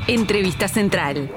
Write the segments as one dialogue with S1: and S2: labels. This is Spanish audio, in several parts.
S1: Entrevista Central.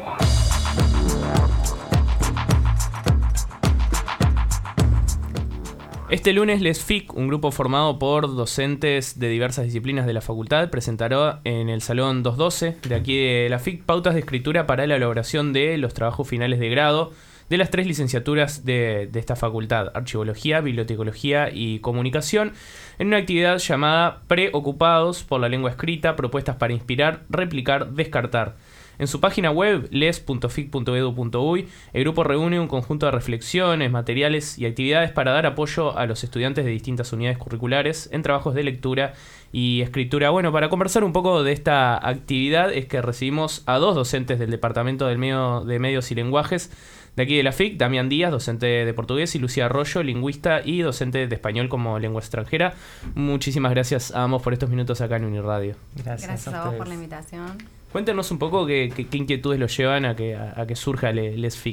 S2: Este lunes LESFIC, un grupo formado por docentes de diversas disciplinas de la facultad, presentará en el Salón 212 de aquí de la FIC pautas de escritura para la elaboración de los trabajos finales de grado de las 3 licenciaturas de esta facultad: Archivología, Bibliotecología y Comunicación, en una actividad llamada Preocupados por la lengua escrita, propuestas para inspirar, replicar, descartar. En su página web, les.fic.edu.uy, el grupo reúne un conjunto de reflexiones, materiales y actividades para dar apoyo a los estudiantes de distintas unidades curriculares en trabajos de lectura y escritura. Bueno, para conversar un poco de esta actividad es que recibimos a 2 docentes del Departamento de Medios y Lenguajes de aquí de la FIC, Damián Díaz, docente de portugués, y Lucía Arroyo, lingüista y docente de español como lengua extranjera. Muchísimas gracias a ambos por estos minutos acá en Uniradio.
S3: Gracias a vos por la invitación.
S2: Cuéntenos un poco qué inquietudes los llevan a que surja LESFIC.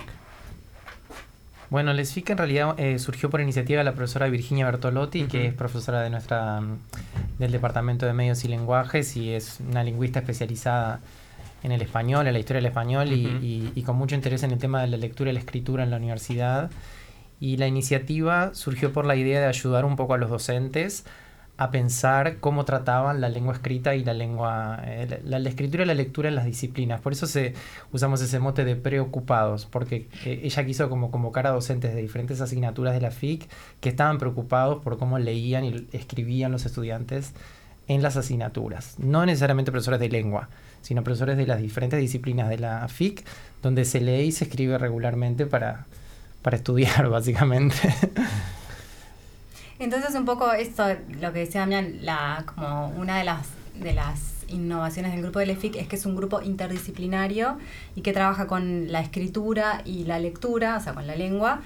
S4: Bueno, LESFIC en realidad surgió por iniciativa de la profesora Virginia Bertolotti, que es profesora del Departamento de Medios y Lenguajes y es una lingüista especializada en el español, en la historia del español y con mucho interés en el tema de la lectura y la escritura en la universidad. Y la iniciativa surgió por la idea de ayudar un poco a los docentes a pensar cómo trataban la lengua escrita y la escritura y la lectura en las disciplinas. Por eso usamos ese mote de preocupados, porque ella quiso como convocar a docentes de diferentes asignaturas de la FIC que estaban preocupados por cómo leían y escribían los estudiantes en las asignaturas. No necesariamente profesores de lengua, sino profesores de las diferentes disciplinas de la FIC, donde se lee y se escribe regularmente para estudiar, básicamente.
S3: Entonces, un poco esto, lo que decía Damián, como una de las innovaciones del grupo de LESFIC es que es un grupo interdisciplinario y que trabaja con la escritura y la lectura, o sea, con la lengua,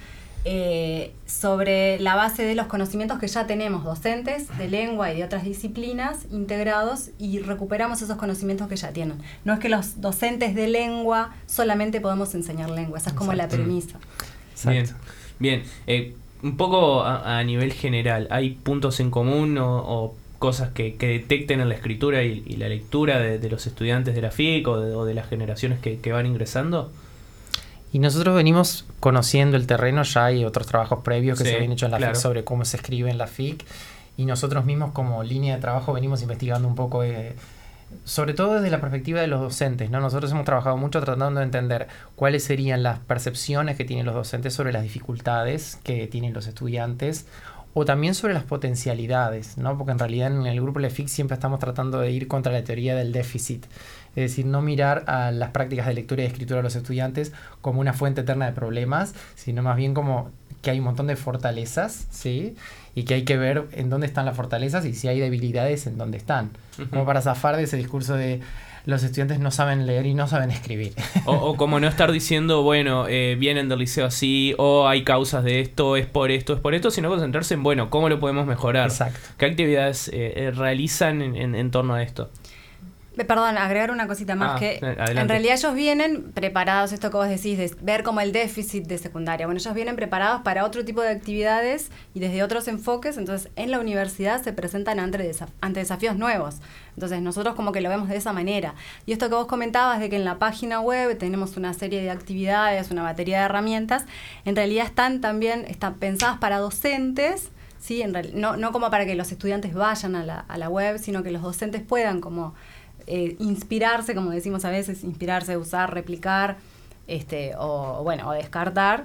S3: sobre la base de los conocimientos que ya tenemos docentes de lengua y de otras disciplinas integrados, y recuperamos esos conocimientos que ya tienen. No es que los docentes de lengua solamente podemos enseñar lengua, esa es como la premisa.
S2: Exacto. Bien. Un poco a nivel general, ¿hay puntos en común o cosas que detecten en la escritura y la lectura de los estudiantes de la FIC o de las generaciones que van ingresando?
S4: Y nosotros venimos conociendo el terreno, ya hay otros trabajos previos que se habían hecho en la FIC sobre cómo se escribe en la FIC, y nosotros mismos como línea de trabajo venimos investigando un poco, sobre todo desde la perspectiva de los docentes, ¿no? Nosotros hemos trabajado mucho tratando de entender cuáles serían las percepciones que tienen los docentes sobre las dificultades que tienen los estudiantes, o también sobre las potencialidades, ¿no? Porque en realidad en el grupo LESFIC siempre estamos tratando de ir contra la teoría del déficit, es decir, no mirar a las prácticas de lectura y escritura de los estudiantes como una fuente eterna de problemas, sino más bien como que hay un montón de fortalezas, ¿sí? Y que hay que ver en dónde están las fortalezas y si hay debilidades en dónde están, como para zafar de ese discurso de los estudiantes no saben leer y no saben escribir.
S2: O como no estar diciendo, bueno, vienen del liceo así, o hay causas de esto, es por esto, sino concentrarse en, bueno, ¿cómo lo podemos mejorar?
S4: Exacto.
S2: ¿Qué actividades realizan en torno a esto?
S3: Perdón, agregar una cosita más,
S2: adelante.
S3: En realidad ellos vienen preparados, esto que vos decís, de ver como el déficit de secundaria. Bueno, ellos vienen preparados para otro tipo de actividades y desde otros enfoques, entonces en la universidad se presentan ante desafíos nuevos. Entonces nosotros como que lo vemos de esa manera. Y esto que vos comentabas de que en la página web tenemos una serie de actividades, una batería de herramientas, en realidad están pensadas para docentes, ¿sí? No como para que los estudiantes vayan a la web, sino que los docentes puedan como inspirarse, como decimos a veces, usar, replicar, o descartar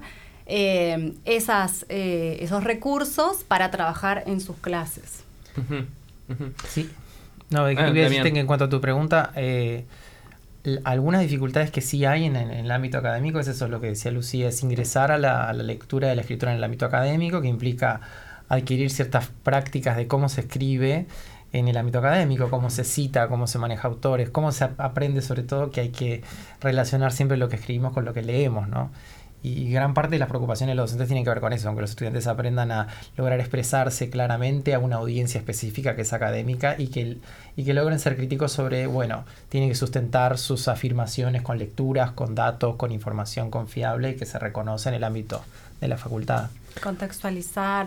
S3: esos recursos para trabajar en sus clases.
S4: Sí. No, voy a decirte que en cuanto a tu pregunta, algunas dificultades que sí hay en el ámbito académico, es eso lo que decía Lucía, es ingresar a la lectura y la escritura en el ámbito académico, que implica adquirir ciertas prácticas de cómo se escribe en el ámbito académico, cómo se cita, cómo se maneja autores, cómo se aprende sobre todo que hay que relacionar siempre lo que escribimos con lo que leemos, ¿no? Y gran parte de las preocupaciones de los docentes tienen que ver con eso, aunque los estudiantes aprendan a lograr expresarse claramente a una audiencia específica que es académica y que logren ser críticos sobre, bueno, tienen que sustentar sus afirmaciones con lecturas, con datos, con información confiable y que se reconoce en el ámbito de la facultad.
S3: Contextualizar,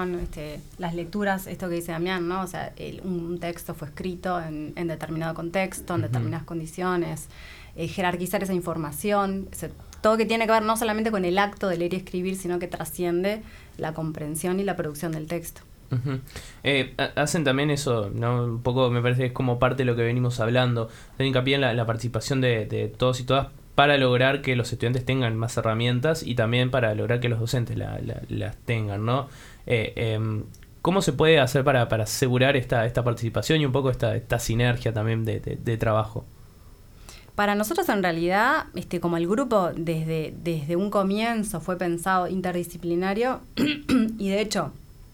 S3: las lecturas, esto que dice Damián, ¿no? O sea, un texto fue escrito en determinado contexto, en determinadas condiciones, jerarquizar esa información, todo que tiene que ver no solamente con el acto de leer y escribir, sino que trasciende la comprensión y la producción del texto.
S2: Uh-huh. Hacen también eso, ¿no? Un poco me parece que es como parte de lo que venimos hablando, hacen hincapié en la participación de todos y todas para lograr que los estudiantes tengan más herramientas y también para lograr que los docentes las tengan, ¿no? ¿Cómo se puede hacer para asegurar esta participación y un poco esta sinergia también de trabajo?
S3: Para nosotros, en realidad, como el grupo desde un comienzo fue pensado interdisciplinario y de hecho,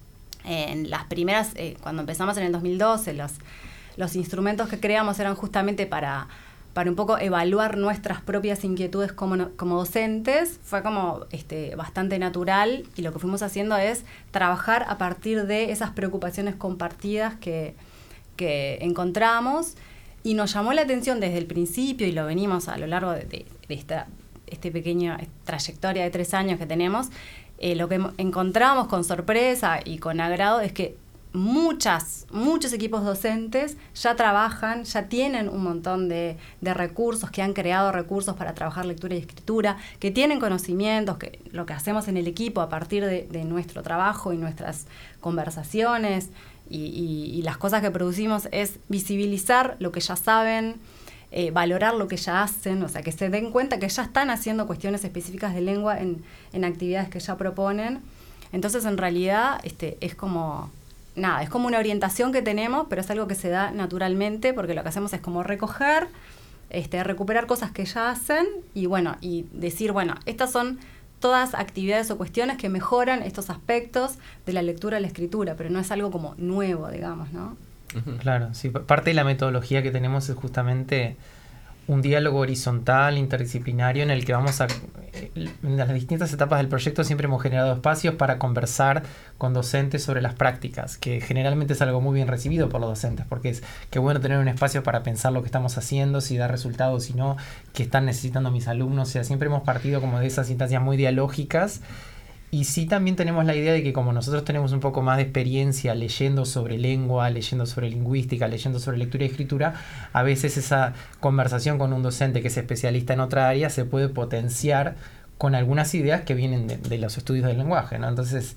S3: en las primeras, cuando empezamos en el 2012, los instrumentos que creamos eran justamente para un poco evaluar nuestras propias inquietudes como docentes. Fue como bastante natural, y lo que fuimos haciendo es trabajar a partir de esas preocupaciones compartidas que encontramos, y nos llamó la atención desde el principio, y lo venimos a lo largo de esta pequeña trayectoria de 3 años que tenemos. Lo que encontramos con sorpresa y con agrado es que muchos equipos docentes ya trabajan, ya tienen un montón de recursos, que han creado recursos para trabajar lectura y escritura, que tienen conocimientos, que lo que hacemos en el equipo a partir de nuestro trabajo y nuestras conversaciones y las cosas que producimos es visibilizar lo que ya saben, valorar lo que ya hacen, o sea, que se den cuenta que ya están haciendo cuestiones específicas de lengua en actividades que ya proponen. Entonces, en realidad, es como una orientación que tenemos, pero es algo que se da naturalmente, porque lo que hacemos es como recoger, recuperar cosas que ya hacen y decir, estas son todas actividades o cuestiones que mejoran estos aspectos de la lectura y la escritura, pero no es algo como nuevo, digamos, ¿no?
S4: Claro, sí. Parte de la metodología que tenemos es justamente un diálogo horizontal, interdisciplinario, en el que vamos en las distintas etapas del proyecto siempre hemos generado espacios para conversar con docentes sobre las prácticas, que generalmente es algo muy bien recibido por los docentes, porque es que bueno tener un espacio para pensar lo que estamos haciendo, si da resultados, si no, qué están necesitando mis alumnos. O sea, siempre hemos partido como de esas instancias muy dialógicas. Y sí, también tenemos la idea de que como nosotros tenemos un poco más de experiencia leyendo sobre lengua, leyendo sobre lingüística, leyendo sobre lectura y escritura, a veces esa conversación con un docente que es especialista en otra área se puede potenciar con algunas ideas que vienen de los estudios del lenguaje, ¿no? Entonces,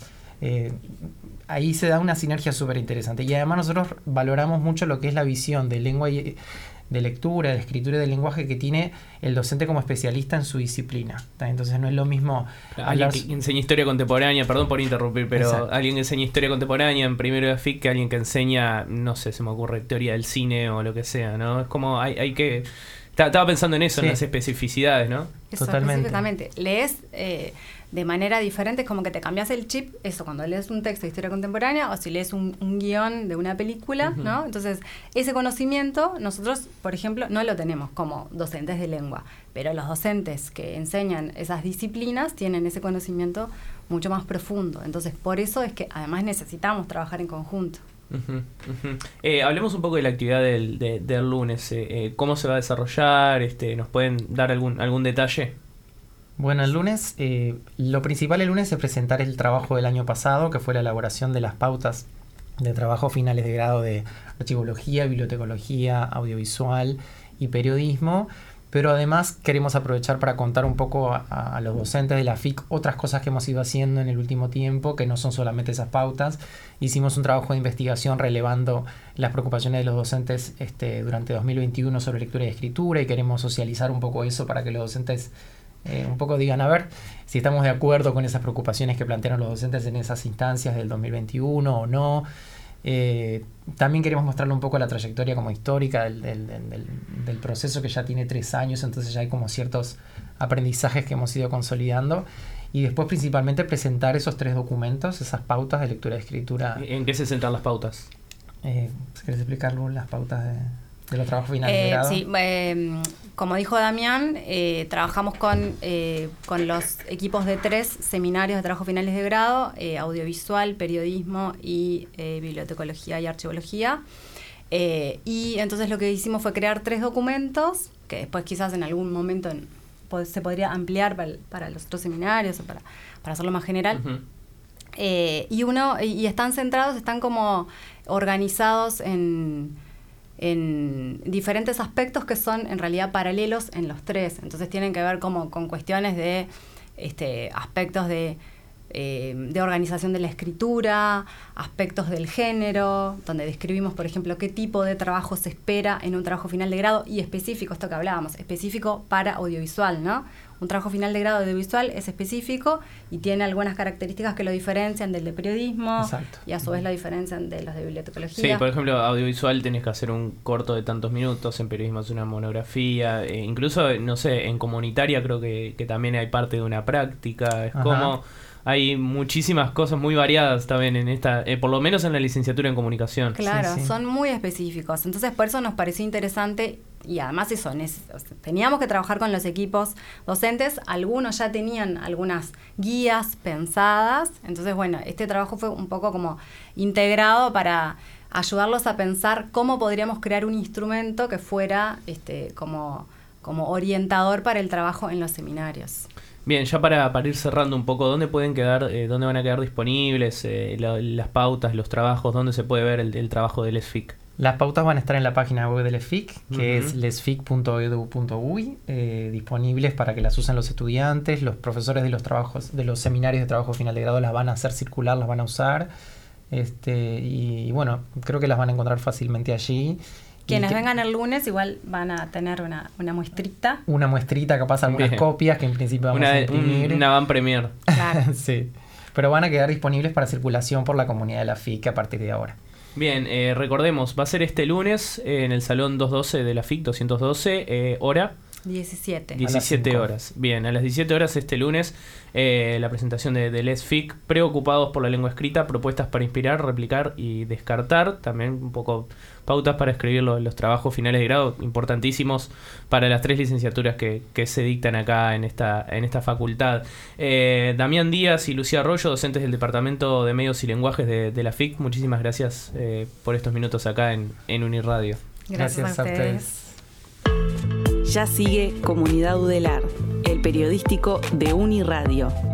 S4: ahí se da una sinergia súper interesante. Y además nosotros valoramos mucho lo que es la visión de lengua y de lectura, de escritura y del lenguaje que tiene el docente como especialista en su disciplina. Entonces no es lo mismo
S2: alguien que enseña historia contemporánea, perdón por interrumpir, pero
S4: exacto,
S2: alguien que enseña historia contemporánea en primero de FIC que alguien que enseña, no sé, se me ocurre teoría del cine o lo que sea, ¿no? Es como hay que... Estaba pensando en eso, sí, en las especificidades, ¿no?
S3: Eso,
S4: totalmente.
S3: Específicamente. Lees de manera diferente, es como que te cambias el chip, eso, cuando lees un texto de historia contemporánea o si lees un guión de una película, uh-huh, ¿no? Entonces, ese conocimiento nosotros, por ejemplo, no lo tenemos como docentes de lengua, pero los docentes que enseñan esas disciplinas tienen ese conocimiento mucho más profundo. Entonces, por eso es que además necesitamos trabajar en conjunto.
S2: Uh-huh, uh-huh. Hablemos un poco de la actividad del lunes. ¿Cómo se va a desarrollar? ¿Nos pueden dar algún detalle?
S4: Bueno, el lunes, lo principal el lunes es presentar el trabajo del año pasado, que fue la elaboración de las pautas de trabajo finales de grado de archivología, bibliotecología, audiovisual y periodismo. Pero además queremos aprovechar para contar un poco a los docentes de la FIC otras cosas que hemos ido haciendo en el último tiempo, que no son solamente esas pautas. Hicimos un trabajo de investigación relevando las preocupaciones de los docentes durante 2021 sobre lectura y escritura, y queremos socializar un poco eso para que los docentes un poco digan, a ver, si estamos de acuerdo con esas preocupaciones que plantearon los docentes en esas instancias del 2021 o no. También queremos mostrarle un poco la trayectoria como histórica del proceso, que ya tiene 3 años, entonces ya hay como ciertos aprendizajes que hemos ido consolidando, y después principalmente presentar esos 3 documentos, esas pautas de lectura y escritura.
S2: ¿En qué se centran las pautas?
S4: ¿Querés explicarlo, las pautas de los trabajos finales de grado?
S3: Sí, como dijo Damián, trabajamos con los equipos de 3 seminarios de trabajo finales de grado, audiovisual, periodismo y bibliotecología y archivología. Y entonces lo que hicimos fue crear 3 documentos, que después quizás en algún momento se podría ampliar para los otros seminarios o para hacerlo más general. Uh-huh. y están centrados, están como organizados en diferentes aspectos que son en realidad paralelos en los tres. Entonces tienen que ver como con cuestiones de aspectos de organización de la escritura, aspectos del género, donde describimos, por ejemplo, qué tipo de trabajo se espera en un trabajo final de grado, y específico, esto que hablábamos, específico para audiovisual, ¿no? Un trabajo final de grado audiovisual es específico y tiene algunas características que lo diferencian del de periodismo. Exacto. Y a su vez lo diferencian de los de bibliotecología.
S2: Sí, por ejemplo, audiovisual tenés que hacer un corto de tantos minutos, en periodismo es una monografía, incluso, no sé, en comunitaria creo que también hay parte de una práctica, es como... Hay muchísimas cosas muy variadas también en esta, por lo menos en la licenciatura en comunicación.
S3: Claro, sí. Son muy específicos. Entonces, por eso nos pareció interesante, y además teníamos que trabajar con los equipos docentes. Algunos ya tenían algunas guías pensadas. Entonces, bueno, este trabajo fue un poco como integrado para ayudarlos a pensar cómo podríamos crear un instrumento que fuera como orientador para el trabajo en los seminarios.
S2: Bien, ya para ir cerrando un poco, ¿dónde pueden quedar, dónde van a quedar disponibles las pautas, los trabajos, dónde se puede ver el trabajo del LESFIC?
S4: Las pautas van a estar en la página web del LESFIC, que es lesfic.edu.uy, disponibles para que las usen los estudiantes, los profesores de los seminarios de trabajo final de grado las van a hacer circular, las van a usar, y bueno, creo que las van a encontrar fácilmente allí.
S3: Quienes vengan el lunes igual van a tener una muestrita.
S4: Una muestrita, capaz algunas copias que en principio vamos a imprimir.
S2: Una van premier.
S3: Claro.
S4: Sí. Pero van a quedar disponibles para circulación por la comunidad de la FIC a partir de ahora.
S2: Bien, recordemos, va a ser este lunes en el Salón 212 de la FIC, 212, hora... 17 horas. Bien, a las 17 horas este lunes la presentación de LESFIC, preocupados por la lengua escrita, propuestas para inspirar, replicar y descartar. También un poco pautas para escribir los trabajos finales de grado, importantísimos para las 3 licenciaturas que se dictan acá en esta facultad. Damián Díaz y Lucía Arroyo, docentes del Departamento de Medios y Lenguajes de la FIC, muchísimas gracias por estos minutos acá en Uniradio.
S3: Gracias a ustedes.
S1: Ya sigue Comunidad Udelar, el periodístico de Uniradio.